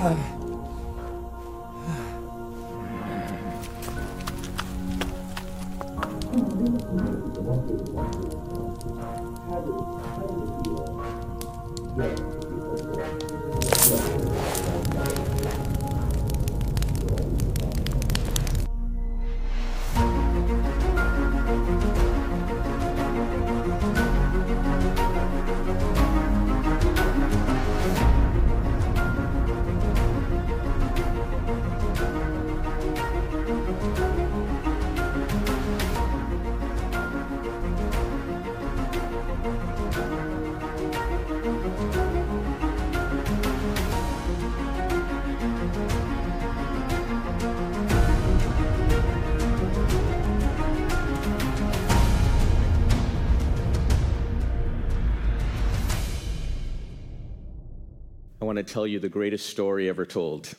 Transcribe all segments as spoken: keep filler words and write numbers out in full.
I want to tell you the greatest story ever told.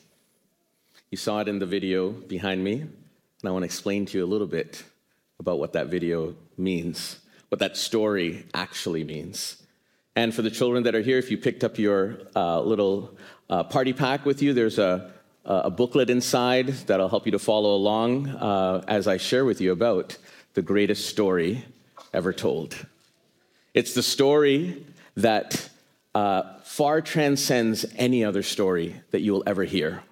You saw it in the video behind me, and I want to explain to you a little bit about what that video means, what that story actually means. And for the children that are here, if you picked up your uh, little uh, party pack with you, there's a, a booklet inside that'll help you to follow along uh, as I share with you about the greatest story ever told. It's the story that uh, far transcends any other story that you will ever hear.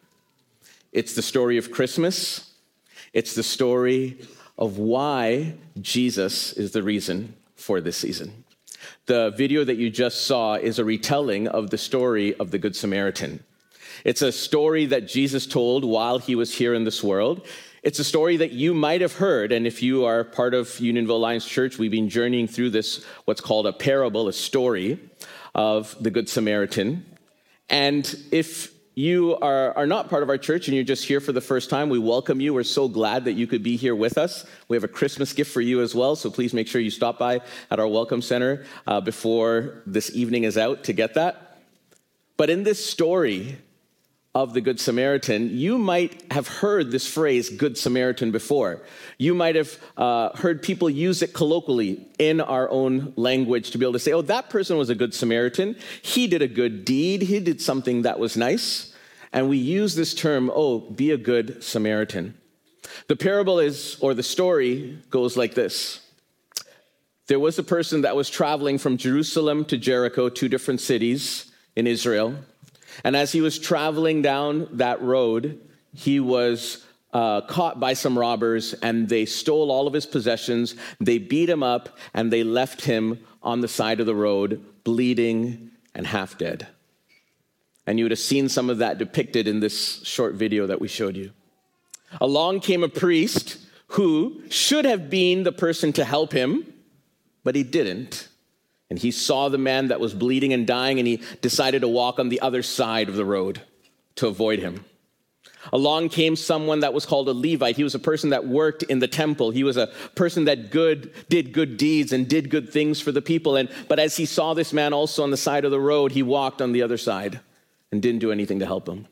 It's the story of Christmas. It's the story of why Jesus is the reason for this season. The video that you just saw is a retelling of the story of the Good Samaritan. It's a story that Jesus told while he was here in this world. It's a story that you might have heard, and if you are part of Unionville Alliance Church, we've been journeying through this, what's called a parable, a story of the Good Samaritan. And if you are, are not part of our church and you're just here for the first time, we welcome you. We're so glad that you could be here with us. We have a Christmas gift for you as well, so please make sure you stop by at our Welcome Center uh, before this evening is out to get that. But in this story of the Good Samaritan, you might have heard this phrase, Good Samaritan, before. You might have uh, heard people use it colloquially in our own language to be able to say, oh, that person was a Good Samaritan. He did a good deed. He did something that was nice. And we use this term, oh, be a good Samaritan. The parable is, or the story goes like this. There was a person that was traveling from Jerusalem to Jericho, two different cities in Israel. And as he was traveling down that road, he was uh, caught by some robbers, and they stole all of his possessions. They beat him up, and they left him on the side of the road, bleeding and half dead. And you would have seen some of that depicted in this short video that we showed you. Along came a priest who should have been the person to help him, but he didn't. And he saw the man that was bleeding and dying, and he decided to walk on the other side of the road to avoid him. Along came someone that was called a Levite. He was a person that worked in the temple. He was a person that good did good deeds and did good things for the people. And but as he saw this man also on the side of the road, he walked on the other side and didn't do anything to help him.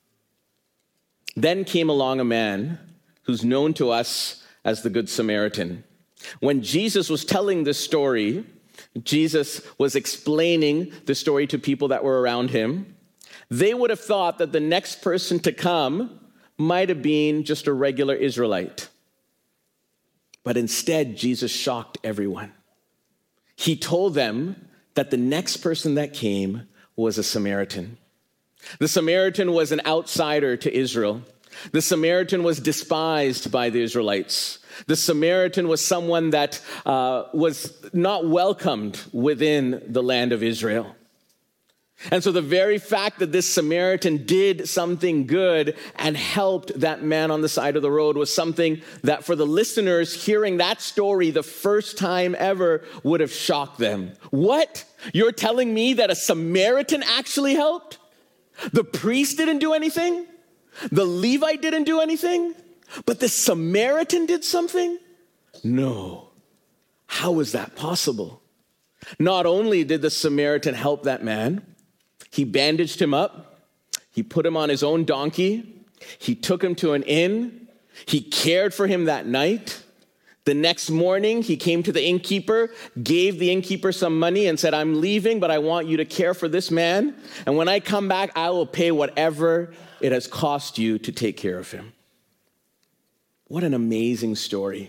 Then came along a man who's known to us as the Good Samaritan. When Jesus was telling this story, Jesus was explaining the story to people that were around him. They would have thought that the next person to come might have been just a regular Israelite. But instead, Jesus shocked everyone. He told them that the next person that came was a Samaritan. The Samaritan was an outsider to Israel. The Samaritan was despised by the Israelites. The Samaritan was someone that uh, was not welcomed within the land of Israel. And so the very fact that this Samaritan did something good and helped that man on the side of the road was something that for the listeners hearing that story the first time ever would have shocked them. What? You're telling me that a Samaritan actually helped? The priest didn't do anything? The Levite didn't do anything? But the Samaritan did something? No. How is that possible? Not only did the Samaritan help that man, he bandaged him up, he put him on his own donkey, he took him to an inn, he cared for him that night. The next morning, he came to the innkeeper, gave the innkeeper some money and said, I'm leaving, but I want you to care for this man. And when I come back, I will pay whatever it has cost you to take care of him. What an amazing story.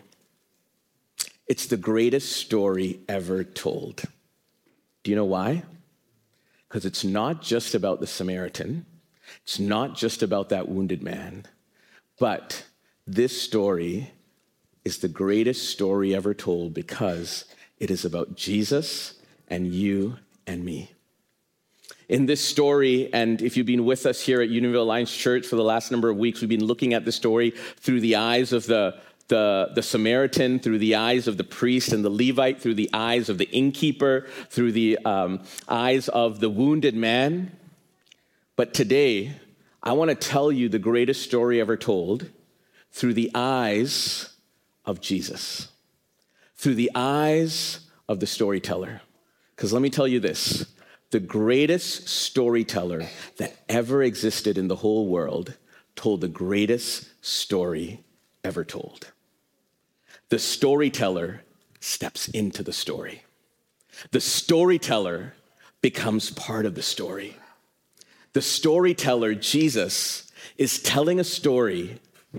It's the greatest story ever told. Do you know why? Because it's not just about the Samaritan. It's not just about that wounded man. But this story is the greatest story ever told because it is about Jesus and you and me. In this story, and if you've been with us here at Unionville Alliance Church for the last number of weeks, we've been looking at the story through the eyes of the, the, the Samaritan, through the eyes of the priest and the Levite, through the eyes of the innkeeper, through the um, eyes of the wounded man. But today, I want to tell you the greatest story ever told through the eyes of Jesus, through the eyes of the storyteller. Because let me tell you this, the greatest storyteller that ever existed in the whole world told the greatest story ever told. The storyteller steps into the story. The storyteller becomes part of the story. The storyteller, Jesus, is telling a story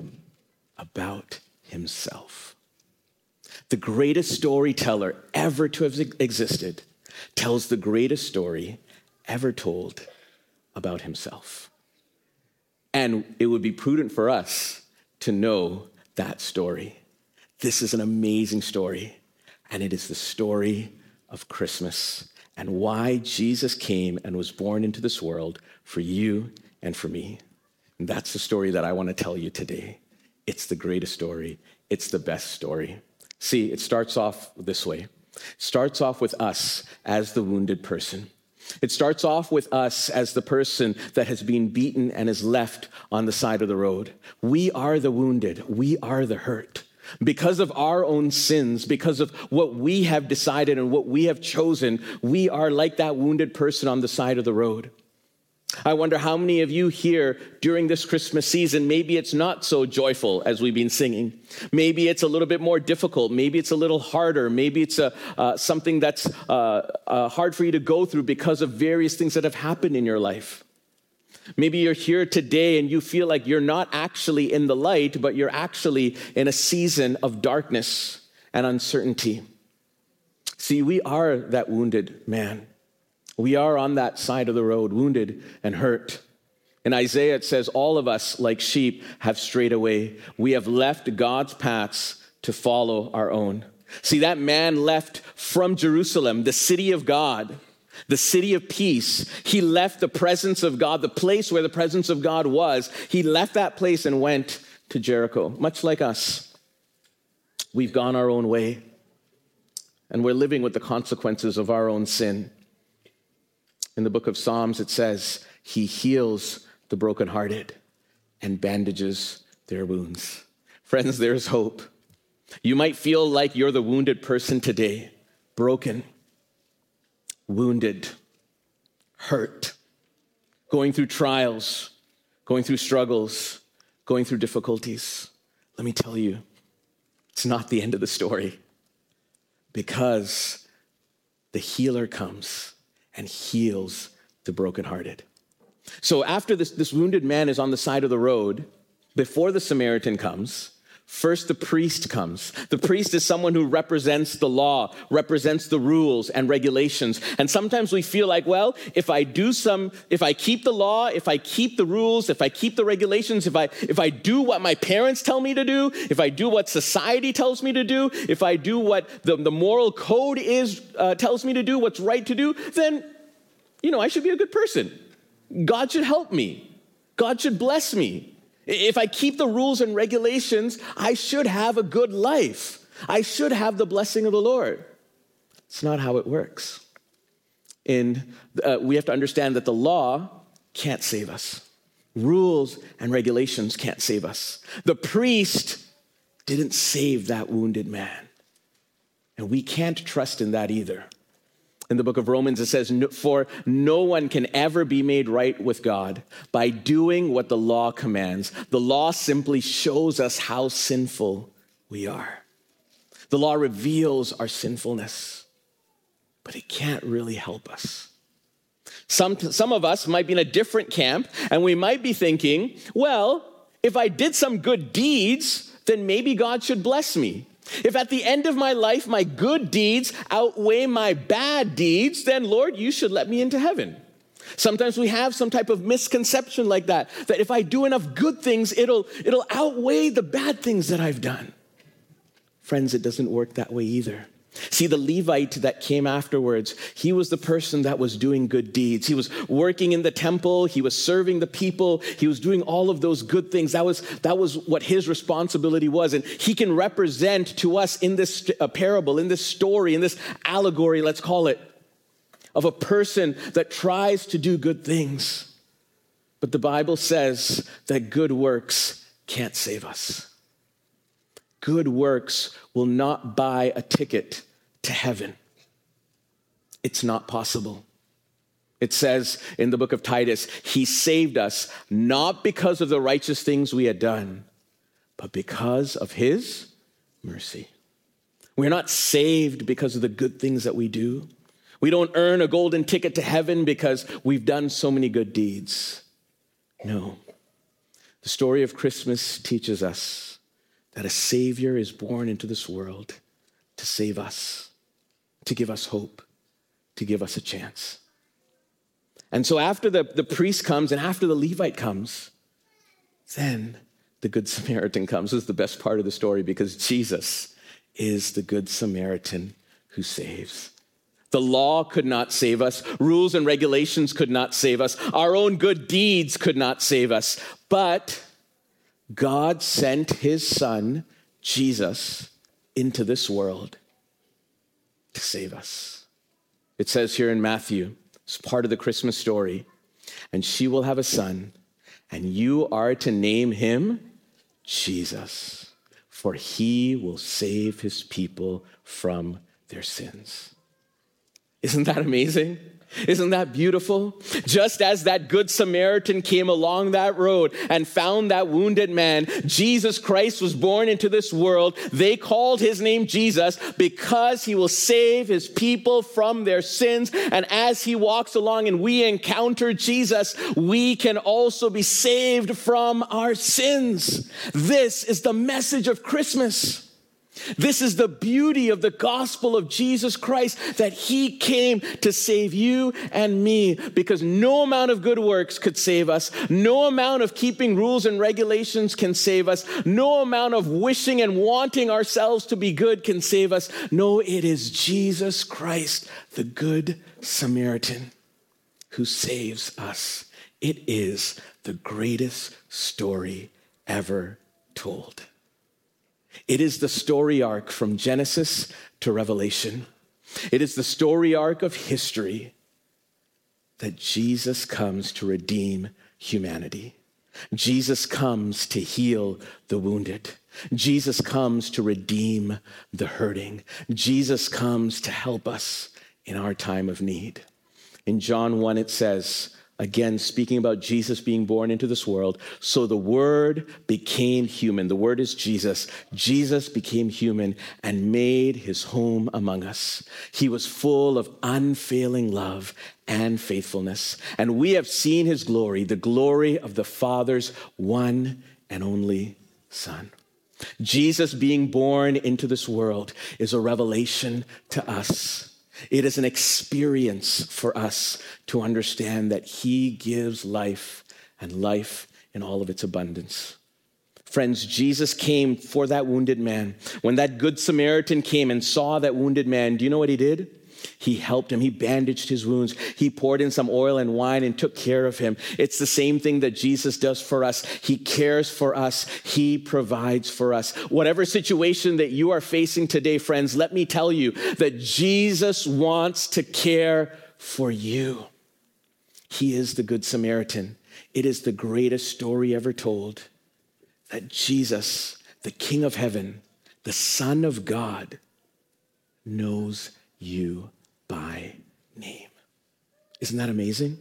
about himself. The greatest storyteller ever to have existed tells the greatest story ever told about himself. And it would be prudent for us to know that story. This is an amazing story, and it is the story of Christmas and why Jesus came and was born into this world for you and for me. And that's the story that I want to tell you today. It's the greatest story. It's the best story. See, it starts off this way. It starts off with us as the wounded person. It starts off with us as the person that has been beaten and is left on the side of the road. We are the wounded. We are the hurt. Because of our own sins, because of what we have decided and what we have chosen, we are like that wounded person on the side of the road. I wonder how many of you here during this Christmas season, maybe it's not so joyful as we've been singing. Maybe it's a little bit more difficult. Maybe it's a little harder. Maybe it's a, uh, something that's uh, uh, hard for you to go through because of various things that have happened in your life. Maybe you're here today and you feel like you're not actually in the light, but you're actually in a season of darkness and uncertainty. See, we are that wounded man. We are on that side of the road, wounded and hurt. In Isaiah, it says, all of us, like sheep, have strayed away. We have left God's paths to follow our own. See, that man left from Jerusalem, the city of God, the city of peace. He left the presence of God, the place where the presence of God was. He left that place and went to Jericho, much like us. We've gone our own way, and we're living with the consequences of our own sin. In the book of Psalms, it says, he heals the brokenhearted and bandages their wounds. Friends, there's hope. You might feel like you're the wounded person today, broken, wounded, hurt, going through trials, going through struggles, going through difficulties. Let me tell you, it's not the end of the story, because the healer comes and heals the brokenhearted. So after this, this wounded man is on the side of the road, before the Samaritan comes, first the priest comes. The priest is someone who represents the law, represents the rules and regulations. And sometimes we feel like, well, if I do some, if I keep the law, if I keep the rules, if I keep the regulations, if I if I do what my parents tell me to do, if I do what society tells me to do, if I do what the, the moral code is uh, tells me to do, what's right to do, then, you know, I should be a good person. God should help me. God should bless me. If I keep the rules and regulations, I should have a good life. I should have the blessing of the Lord. It's not how it works. And uh, we have to understand that the law can't save us. Rules and regulations can't save us. The priest didn't save that wounded man. And we can't trust in that either. In the book of Romans, it says, for no one can ever be made right with God by doing what the law commands. The law simply shows us how sinful we are. The law reveals our sinfulness, but it can't really help us. Some, some of us might be in a different camp, and we might be thinking, well, if I did some good deeds, then maybe God should bless me. If at the end of my life, my good deeds outweigh my bad deeds, then Lord, you should let me into heaven. Sometimes we have some type of misconception like that, that if I do enough good things, it'll, it'll outweigh the bad things that I've done. Friends, it doesn't work that way either. See, the Levite that came afterwards, he was the person that was doing good deeds. He was working in the temple. He was serving the people. He was doing all of those good things. That was, that was what his responsibility was. And he can represent to us in this uh, parable, in this story, in this allegory, let's call it, of a person that tries to do good things. But the Bible says that good works can't save us. Good works will not buy a ticket to heaven. It's not possible. It says in the book of Titus, he saved us not because of the righteous things we had done, but because of his mercy. We're not saved because of the good things that we do. We don't earn a golden ticket to heaven because we've done so many good deeds. No. The story of Christmas teaches us that a Savior is born into this world to save us, to give us hope, to give us a chance. And so after the, the priest comes and after the Levite comes, then the Good Samaritan comes. This is the best part of the story because Jesus is the Good Samaritan who saves. The law could not save us. Rules and regulations could not save us. Our own good deeds could not save us. But God sent his son, Jesus, into this world to save us. It says here in Matthew, it's part of the Christmas story, and she will have a son, and you are to name him Jesus, for he will save his people from their sins. Isn't that amazing? Isn't that beautiful? Just as that Good Samaritan came along that road and found that wounded man, Jesus Christ was born into this world. They called his name Jesus because he will save his people from their sins. And as he walks along and we encounter Jesus, we can also be saved from our sins. This is the message of Christmas. This is the beauty of the gospel of Jesus Christ, that he came to save you and me, because no amount of good works could save us. No amount of keeping rules and regulations can save us. No amount of wishing and wanting ourselves to be good can save us. No, it is Jesus Christ, the Good Samaritan, who saves us. It is the greatest story ever told. It is the story arc from Genesis to Revelation. It is the story arc of history that Jesus comes to redeem humanity. Jesus comes to heal the wounded. Jesus comes to redeem the hurting. Jesus comes to help us in our time of need. In John one, it says, again, speaking about Jesus being born into this world, so the Word became human. The Word is Jesus. Jesus became human and made his home among us. He was full of unfailing love and faithfulness. And we have seen his glory, the glory of the Father's one and only Son. Jesus being born into this world is a revelation to us. It is an experience for us to understand that he gives life, and life in all of its abundance. Friends, Jesus came for that wounded man. When that Good Samaritan came and saw that wounded man, do you know what he did? He helped him. He bandaged his wounds. He poured in some oil and wine and took care of him. It's the same thing that Jesus does for us. He cares for us. He provides for us. Whatever situation that you are facing today, friends, let me tell you that Jesus wants to care for you. He is the Good Samaritan. It is the greatest story ever told, that Jesus, the King of Heaven, the Son of God, knows you by name. Isn't that amazing?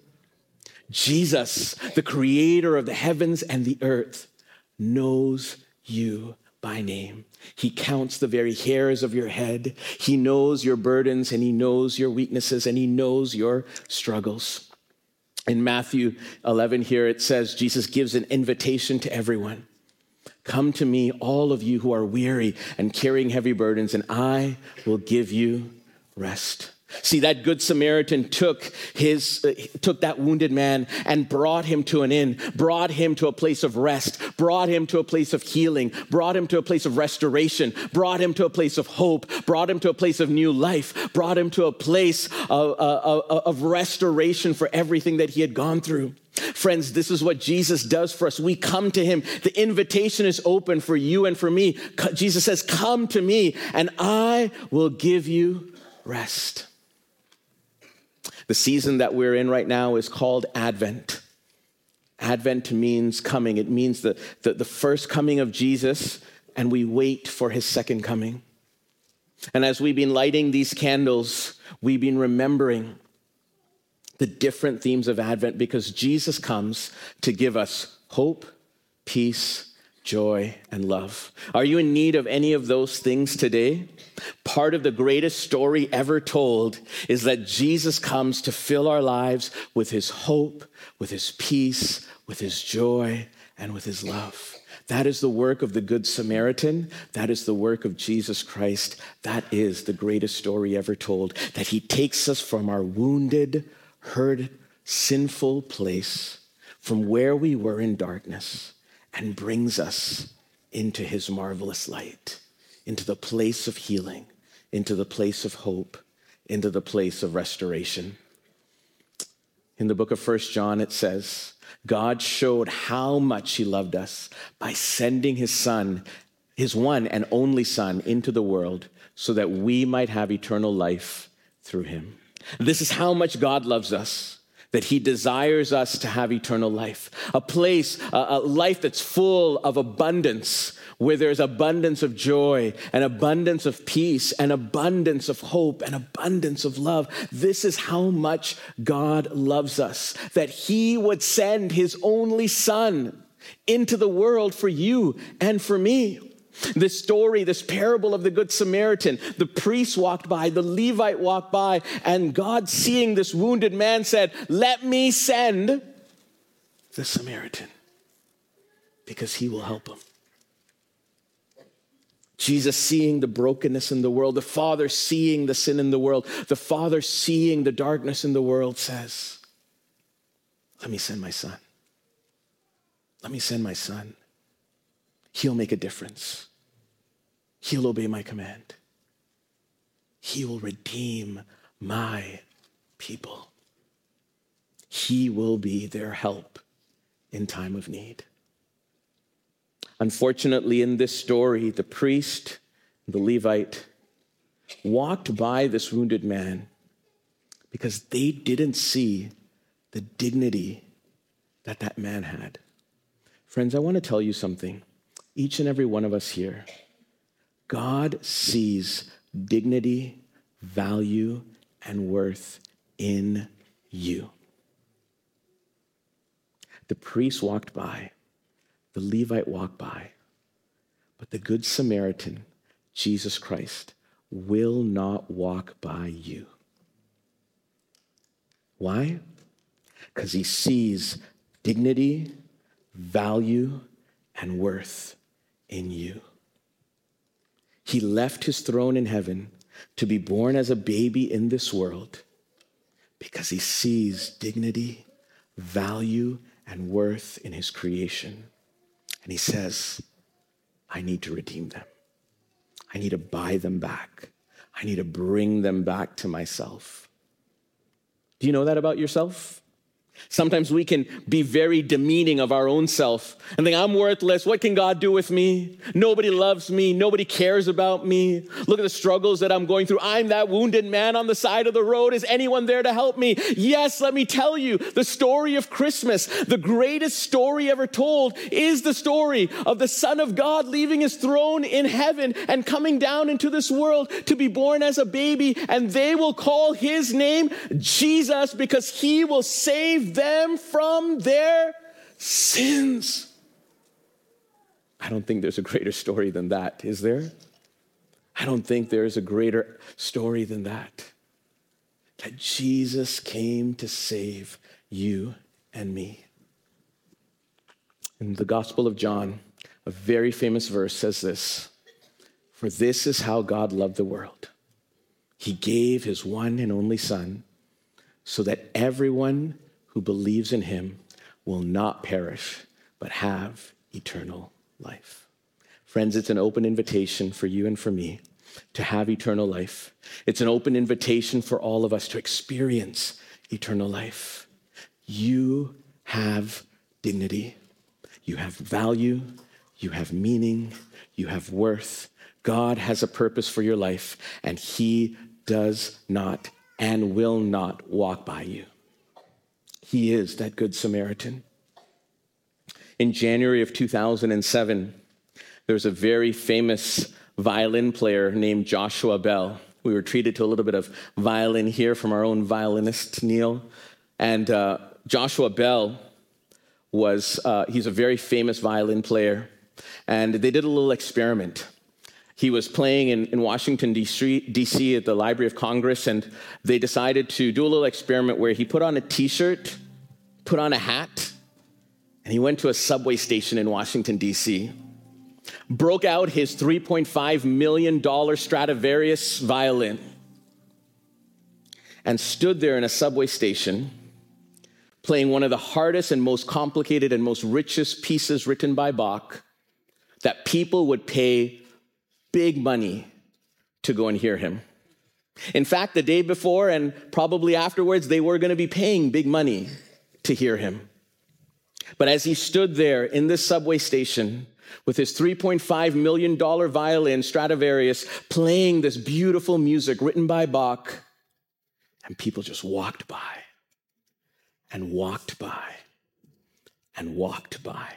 Jesus, the creator of the heavens and the earth, knows you by name. He counts the very hairs of your head. He knows your burdens and he knows your weaknesses and he knows your struggles. In Matthew eleven here, it says, Jesus gives an invitation to everyone. Come to me, all of you who are weary and carrying heavy burdens, and I will give you rest. See, that Good Samaritan took his uh, took that wounded man and brought him to an inn, brought him to a place of rest, brought him to a place of healing, brought him to a place of restoration, brought him to a place of hope, brought him to a place of new life, brought him to a place of, uh, of restoration for everything that he had gone through. Friends, this is what Jesus does for us. We come to him. The invitation is open for you and for me. Jesus says, come to me and I will give you rest. The season that we're in right now is called Advent. Advent means coming. It means the, the, the first coming of Jesus, and we wait for his second coming. And as we've been lighting these candles, we've been remembering the different themes of Advent because Jesus comes to give us hope, peace, joy, and love. Are you in need of any of those things today? Part of the greatest story ever told is that Jesus comes to fill our lives with his hope, with his peace, with his joy, and with his love. That is the work of the Good Samaritan. That is the work of Jesus Christ. That is the greatest story ever told, that he takes us from our wounded, hurt, sinful place, from where we were in darkness, and brings us into his marvelous light, into the place of healing, into the place of hope, into the place of restoration. In the book of First John, it says, God showed how much he loved us by sending his son, his one and only son, into the world so that we might have eternal life through him. This is how much God loves us, that he desires us to have eternal life, a place, a, a life that's full of abundance, where there's abundance of joy and abundance of peace and abundance of hope and abundance of love. This is how much God loves us, that he would send his only son into the world for you and for me. This story, this parable of the Good Samaritan, the priest walked by, the Levite walked by, and God, seeing this wounded man, said, let me send the Samaritan because he will help him. Jesus seeing the brokenness in the world, the Father seeing the sin in the world, the Father seeing the darkness in the world says, let me send my son. Let me send my son. He'll make a difference. He'll obey my command. He will redeem my people. He will be their help in time of need. Unfortunately, in this story, the priest, the Levite, walked by this wounded man because they didn't see the dignity that that man had. Friends, I want to tell you something. Each and every one of us here, God sees dignity, value, and worth in you. The priest walked by, the Levite walked by, but the Good Samaritan, Jesus Christ, will not walk by you. Why? Because he sees dignity, value, and worth in you. He left his throne in heaven to be born as a baby in this world because he sees dignity, value, and worth in his creation. And he says, I need to redeem them. I need to buy them back. I need to bring them back to myself. Do you know that about yourself? Sometimes we can be very demeaning of our own self and think, I'm worthless. What can God do with me? Nobody loves me. Nobody cares about me. Look at the struggles that I'm going through. I'm that wounded man on the side of the road. Is anyone there to help me? Yes, let me tell you, the story of Christmas, the greatest story ever told, is the story of the Son of God leaving his throne in heaven and coming down into this world to be born as a baby. And they will call his name Jesus because he will save them from their sins. I don't think there's a greater story than that, is there? I don't think there's a greater story than that. That Jesus came to save you and me. In the Gospel of John, a very famous verse says this, "For this is how God loved the world. He gave his one and only Son so that everyone who believes in him will not perish, but have eternal life." Friends, it's an open invitation for you and for me to have eternal life. It's an open invitation for all of us to experience eternal life. You have dignity. You have value. You have meaning. You have worth. God has a purpose for your life, and he does not and will not walk by you. He is that Good Samaritan. In January of two thousand seven, there was a very famous violin player named Joshua Bell. We were treated to a little bit of violin here from our own violinist, Neil. And uh, Joshua Bell was, uh, he's a very famous violin player. And they did a little experiment. He was playing in, in Washington, D C at the Library of Congress, and they decided to do a little experiment where he put on a t-shirt, put on a hat, and he went to a subway station in Washington, D C, broke out his three point five million dollars Stradivarius violin, and stood there in a subway station playing one of the hardest and most complicated and most richest pieces written by Bach that people would pay big money to go and hear him. In fact, the day before and probably afterwards, they were going to be paying big money to hear him. But as he stood there in this subway station with his three point five million dollars violin, Stradivarius, playing this beautiful music written by Bach, and people just walked by and walked by and walked by.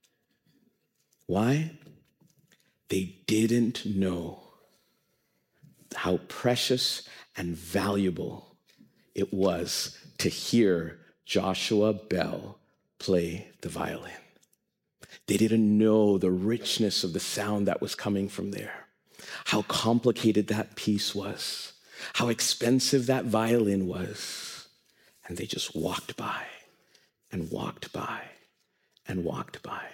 Why? They didn't know how precious and valuable it was to hear Joshua Bell play the violin. They didn't know the richness of the sound that was coming from there, how complicated that piece was, how expensive that violin was. And they just walked by and walked by and walked by.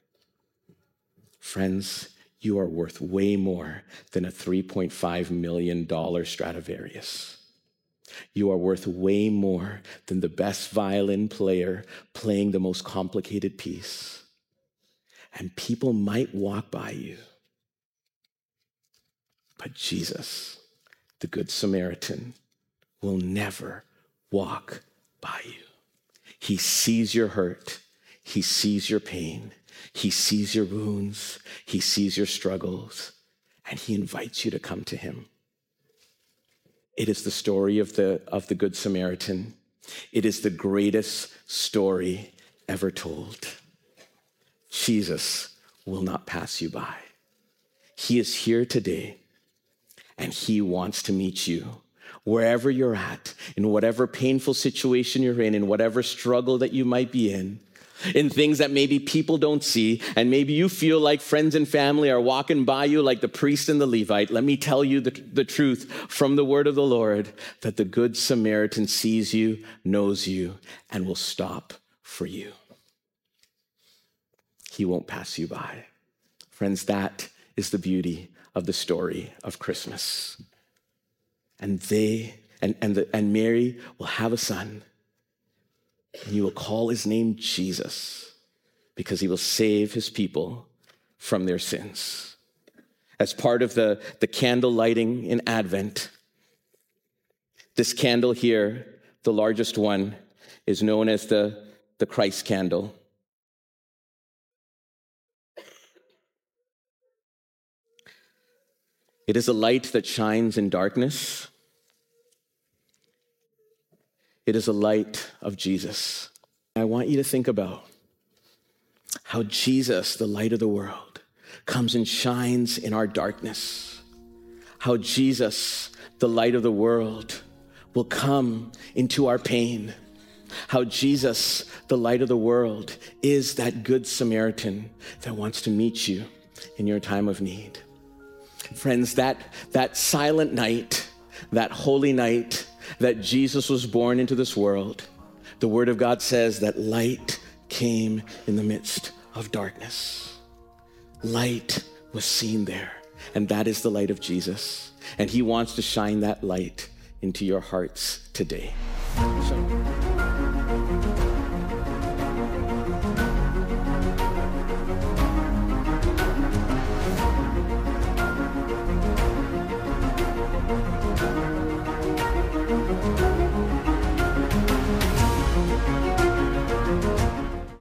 Friends, you are worth way more than a three point five million dollars Stradivarius. You are worth way more than the best violin player playing the most complicated piece. And people might walk by you, but Jesus, the Good Samaritan, will never walk by you. He sees your hurt. He sees your pain. He sees your wounds. He sees your struggles, and he invites you to come to him. It is the story of the, of the Good Samaritan. It is the greatest story ever told. Jesus will not pass you by. He is here today, and he wants to meet you wherever you're at, in whatever painful situation you're in, in whatever struggle that you might be in, in things that maybe people don't see, and maybe you feel like friends and family are walking by you like the priest and the Levite. Let me tell you the, the truth from the word of the Lord, that the Good Samaritan sees you, knows you, and will stop for you. He won't pass you by. Friends, that is the beauty of the story of Christmas. And they, and, and, the, and Mary will have a son, and you will call his name Jesus, because he will save his people from their sins. As part of the, the candle lighting in Advent, this candle here, the largest one, is known as the, the Christ candle. It is a light that shines in darkness. It is a light of Jesus. I want you to think about how Jesus, the light of the world, comes and shines in our darkness. How Jesus, the light of the world, will come into our pain how Jesus, the light of the world, is that good Samaritan that wants to meet you in your time of need. Friends, that, that silent night, that holy night that Jesus was born into this world, the Word of God says that light came in the midst of darkness. Light was seen there, and that is the light of Jesus. And he wants to shine that light into your hearts today. So